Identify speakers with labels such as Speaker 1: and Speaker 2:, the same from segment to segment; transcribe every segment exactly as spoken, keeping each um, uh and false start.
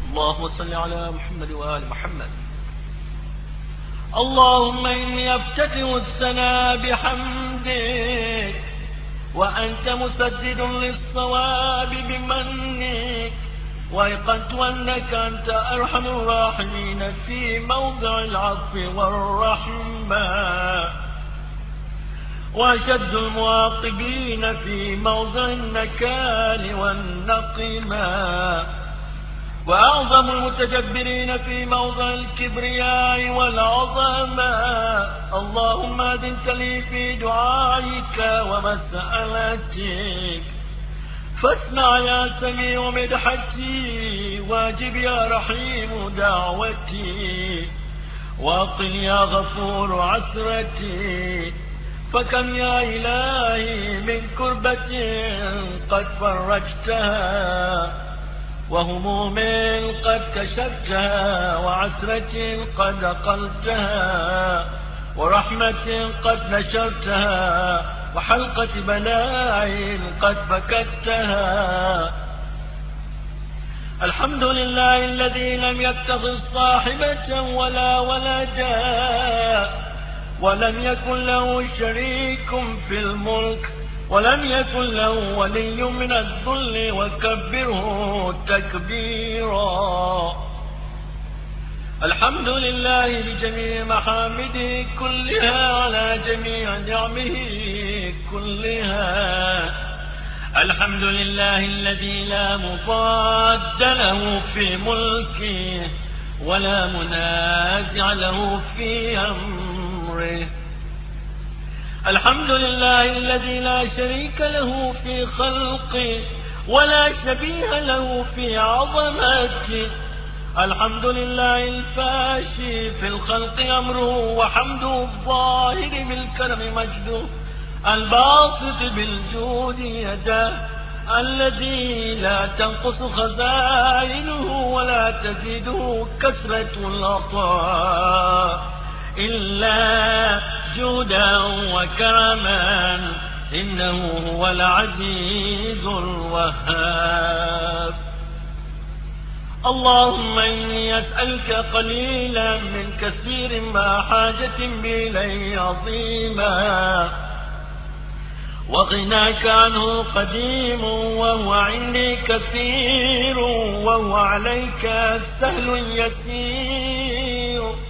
Speaker 1: اللهم صل على محمد وآل محمد. اللهم إني أفتتح السنة بحمدك وأنت مسدد للصواب بمنك، وأيقنت أنك أنت أرحم الراحمين في موضع العطف والرحمة، وأشد المعاقبين في موضع النكال والنقمة، وأعظم المتجبرين في موضع الكبرياء والعظمة. اللهم أذنت لي في دعائك ومسألتك، فاسمع يا سميع مدحتي، واجب يا رحيم دعوتي، واقل يا غفور عسرتي. فكم يا إلهي من كربة قد فرجتها، وهموم قد كشفتها، وعسرة قد أقلتها، ورحمة قد نشرتها، وحلقة بلاء قد فكتها. الحمد لله الذي لم يتخذ صاحبة ولا ولدا، ولم يكن له شريك في الملك، ولم يكن له ولي من الذل، وكبره تكبيرا. الحمد لله بجميع محامده كلها على جميع نعمه كلها. الحمد لله الذي لا مضاد له في ملكه ولا منازع له في أمره. الحمد لله الذي لا شريك له في خلقه ولا شبيه له في عظمته. الحمد لله الفاشي في الخلق أمره، وحمده الظاهر بالكرم مجده، الباسط بالجود يده، الذي لا تنقص خزائنه ولا تزيده كثرة العطاء إلا جودا وكرما، إنه هو العزيز الوهاب. اللهم إني أسألك قليلا من كثير ما حاجة بإليه عظيما، وغناك عنه قديم وهو عندي كثير، وهو عليك سهل يسير.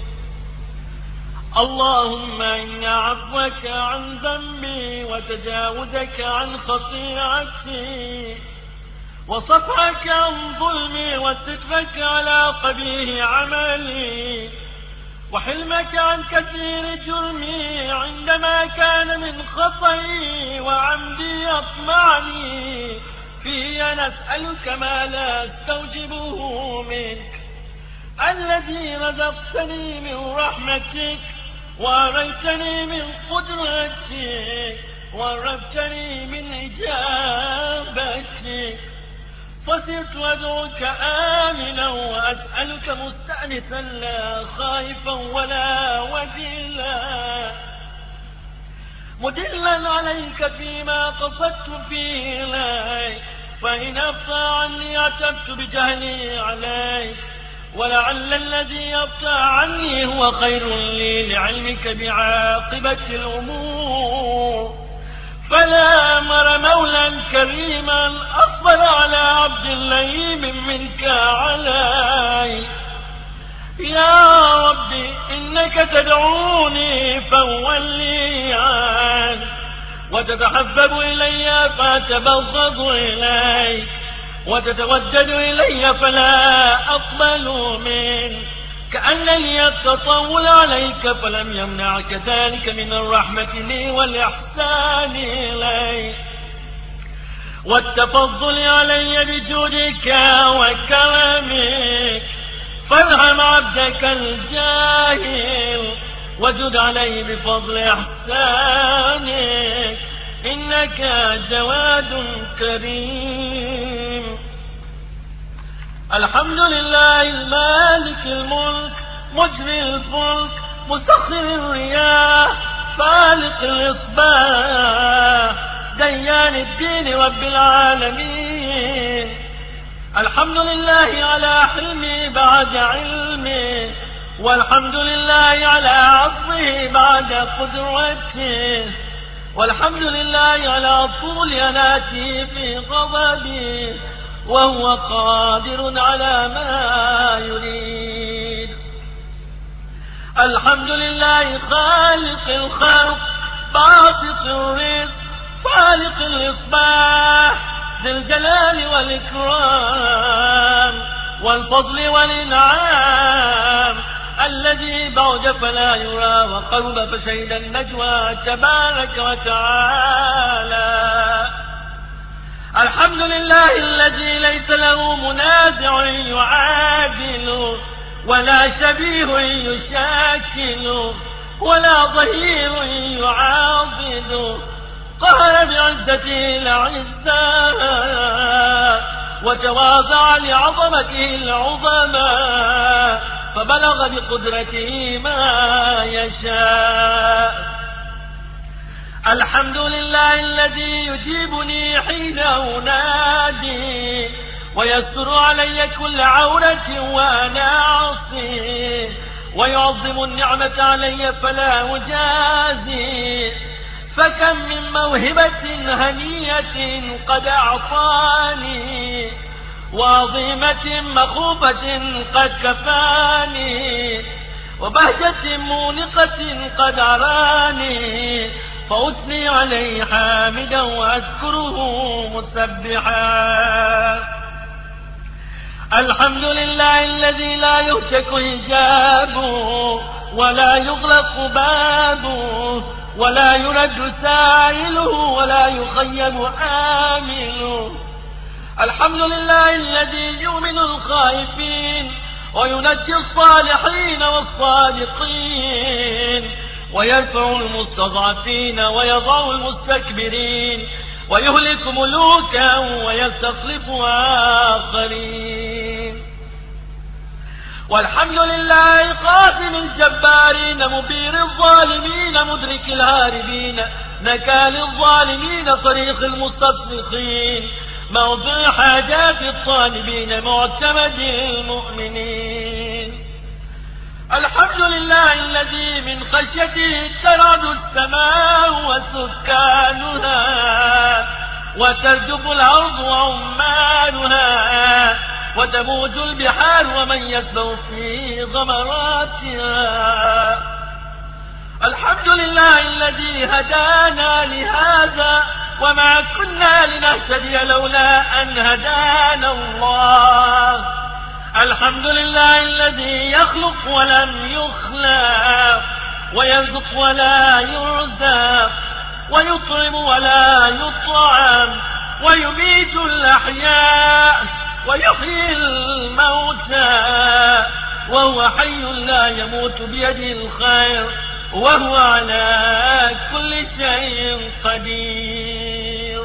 Speaker 1: اللهم إن عفوك عن ذنبي وتجاوزك عن خطيئتي وصفحك عن ظلمي وسترك على قبيح عملي وحلمك عن كثير جرمي عندما كان من خطئي وعمدي أطمعني في نسألك ما لا استوجبه منك، الذي رزقتني من رحمتك وأريتني من قدرتك وعرفتني من إجابتك، فصرت أدعوك آمنا وأسألك مستأنسا لا خائفا ولا وجلا، مدلا عليك فيما قصدت فيه إليك، فإن أبطى عني اعتبت بجهلي عليك، ولعل الذي يبطى عني هو خير لي لعلمك بعاقبة الأمور. فلا أمر مولا كريما أصبر على عبد لئيم منك علي. يا ربي إنك تدعوني فأولي عنك، وتتحبب إلي فأتبغض إليك، وتتودد إلي فلا أقبل منك، كأنني أتطول عليك فلم يمنعك ذلك من الرحمة لي والإحسان إلي والتفضل علي بجودك وكرمك. فارحم عبدك الجاهل وجد عليه بفضل إحسانك، إنك جواد كريم. الحمد لله المالك الملك مجري الفلك مسخر الرياح فالق الإصباح ديان الدين رب العالمين. الحمد لله على حلمي بعد علمي، والحمد لله على عفوه بعد قدرته، والحمد لله على طول أناتي في غضبي، وهو قادر على ما يريد. الحمد لله خالق الخلق باسط الرزق فالق الإصباح ذي الجلال والإكرام والفضل والإنعام، الذي بعد فلا يرى وقرب فشهد النجوى تبارك وتعالى. الحمد لله الذي ليس له منازع يعادل، ولا شبيه يشاكل، ولا ظهير يعاضد، قهر بعزته الأعزاء وتواضع لعظمته العظماء، فبلغ بقدرته ما يشاء. الحمد لله الذي يجيبني حين أنادي، ويستر علي كل عورة وأنا عصي، ويعظم النعمة علي فلا أجازي، فكم من موهبة هنية قد أعطاني، وعظيمة مخوفة قد كفاني، وبهجة مونقة قد أراني، فأثني عليه حامدا وأذكره مسبحا. الحمد لله الذي لا يهتك حجابه، ولا يغلق بابه، ولا يرد سائله، ولا يخيب آمله. الحمد لله الذي يؤمن الخائفين، وينجي الصالحين والصادقين، ويرفع المستضعفين، ويضع المستكبرين، ويهلك ملوكا ويستخلف آخرين. والحمد لله قاسم الجبارين، مبير الظالمين، مدرك الهاربين، نكال الظالمين، صريخ المستصرخين، موضع حاجات الطالبين، معتمد المؤمنين. الحمد لله الذي من خشيته ترعد السماء وسكانها، وترجف الأرض وعمالها، وتموج البحار ومن يسبح في غمراتها. الحمد لله الذي هدانا لهذا، وما كنا لنهتدي لولا أن هدانا الله. الحمد لله الذي يخلق ولم يخلق، ويرزق ولا يرزق، ويطعم ولا يطعم، ويميت الأحياء ويحيي الموتى، وهو حي لا يموت بيده الخير، وهو على كل شيء قدير.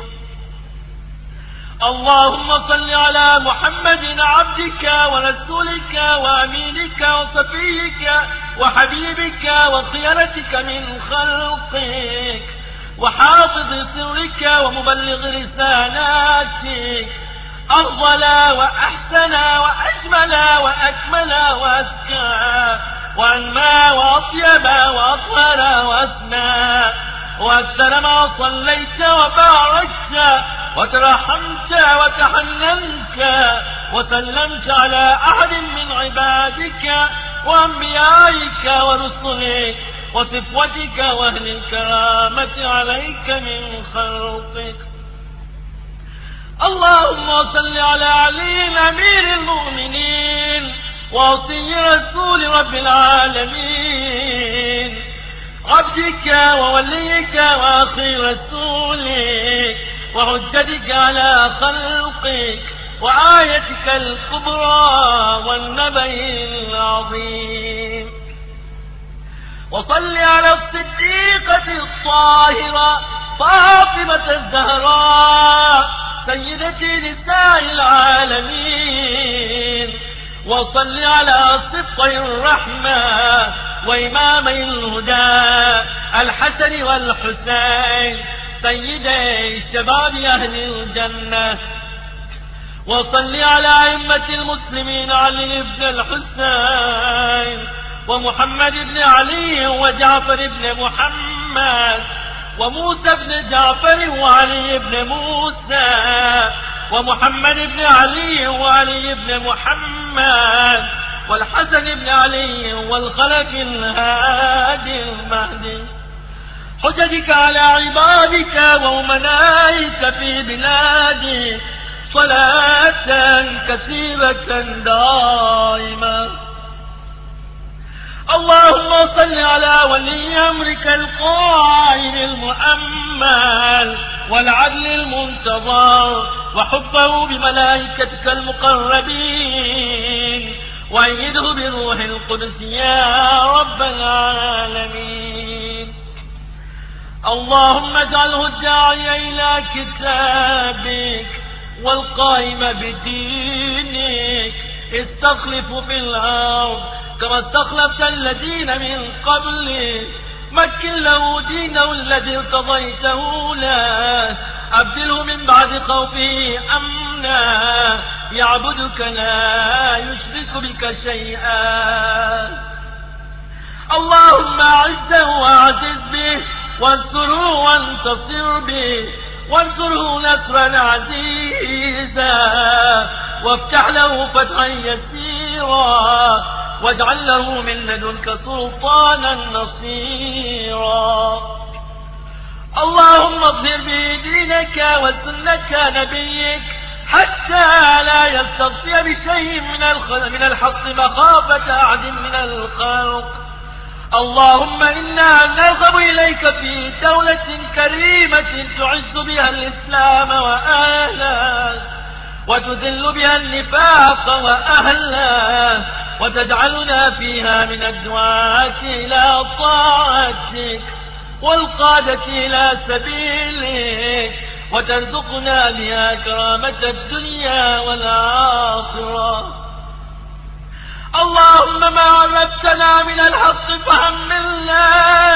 Speaker 1: اللهم صل على محمد عبدك ورسولك وأمينك وصفيك وحبيبك وخيرتك من خلقك، وحافظ سرك ومبلغ رسالاتك، أفضل وأحسن وأجمل وأكمل وأزكى وأنمى وأطيب وأطهر وأسنى، وأكثر ما صليت وباركت وترحمت وتحننت وسلمت على أحد من عبادك وأنبيائك ورسلك وصفوتك وأهل الكرامة عليك من خلقك. اللهم صل على علي أمير المؤمنين ووصي رسول رب العالمين، عبدك ووليك وأخي رسولك، وحجتك على خلقك، وآيتك الكبرى والنبأ العظيم. وصل على الصديقة الطاهرة فاطمة الزهراء سيدة نساء العالمين، وصل على صفي الرحمة وإمامي الهدى الحسن والحسين سيدي شباب أهل الجنة، وصل على أئمة المسلمين علي بن الحسين ومحمد بن علي وجعفر بن محمد وموسى بن جعفر وعلي بن موسى ومحمد بن علي وعلي بن محمد والحسن بن علي والخلف الهادي المهدي حججك على عبادك وأمنائك في بلادك صلاة كثيرة دائمة. اللهم صل على ولي أمرك القائم المؤمل والعدل المنتظر وحفه بملائكتك المقربين وأيده بروح القدس يا رب العالمين. اللهم اجعله الداعي إلى كتابك والقائم بدينك استخلف في الأرض كما استخلفت الذين من قبله مكن له دينه الذي ارتضيته له أبدله من بعد خوفه أمنا يعبدك لا يشرك بك شيئا. اللهم أعزه وأعزز به وانصره وانتصر به وانصره نصرا عزيزا وافتح له فتحا يسيرا واجعل له من لدنك سلطانا نصيرا. اللهم اظهر به دينك وسنة نبيك حتى لا يستطيع بشيء من الحق مخافة أحد من الخلق. اللهم إنا نرغب إليك في دولة كريمة تعز بها الإسلام وأهله وتذل بها النفاق وأهله وتجعلنا فيها من الدعاة إلى طاعتك والقادة إلى سبيلك وترزقنا بها كرامة الدنيا والآخرة. اللهم ما عرفتنا من الحق فحملنا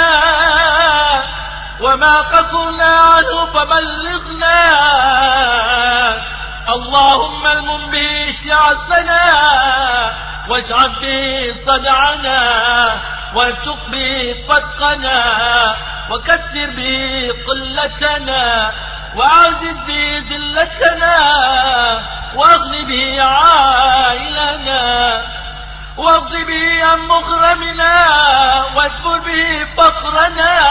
Speaker 1: وما قصرنا عنه فبلغنا. اللهم المن به شعثنا واجعل به صدعنا وارتق به فتقنا وكثر به قلتنا وأعزز به ذلتنا واغن به عائلنا واغض به عن مغرمنا واجبر به فقرنا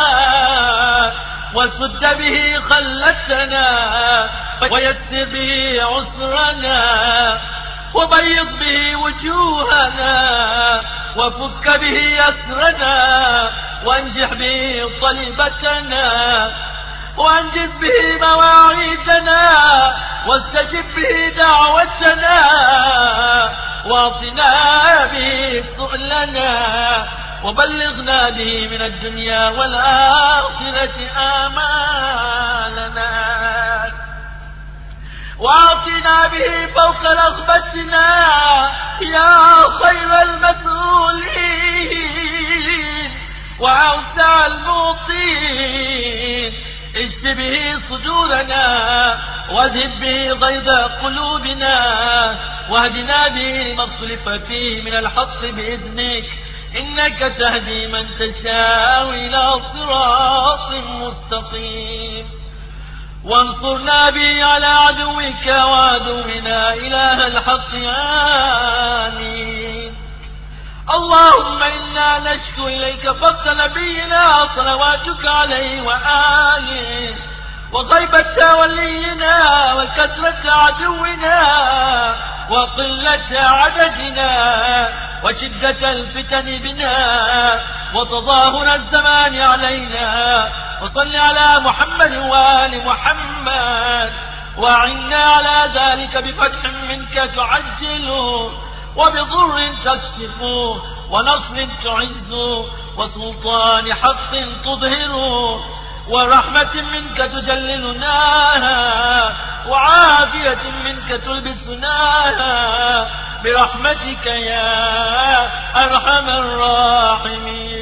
Speaker 1: وسد به خلتنا ويسر به عسرنا وبيض به وجوهنا وفك به أسرنا وانجح به طلبتنا وانجز به مواعيدنا واستجب به دعوتنا واعطنا به سؤلنا وبلغنا به من الدنيا والآخرة آمالنا واعطنا به فوق رغبتنا يا خير المسؤولين وأوسع المعطين. اشف به صدورنا واذهب به غيظ قلوبنا واهدنا به ما اختلف فيه من الحق بإذنك إنك تهدي من تشاء إلى صراط مستقيم. وانصرنا به على عدوك وعدونا إله الحق آمين. اللهم إنا نشكو إليك فقد نبينا صلواتك عليه وآله وغيبة ولينا وكثرة عدونا وقلة عددنا وشدة الفتن بنا وتظاهر الزمان علينا. وصل على محمد وآل محمد وأعنا على ذلك بفتح منك تعجله وبضر تكشف ونصر تعز وسلطان حق تظهر ورحمة منك تجللناها وعافية منك تلبسناها برحمتك يا أرحم الراحمين.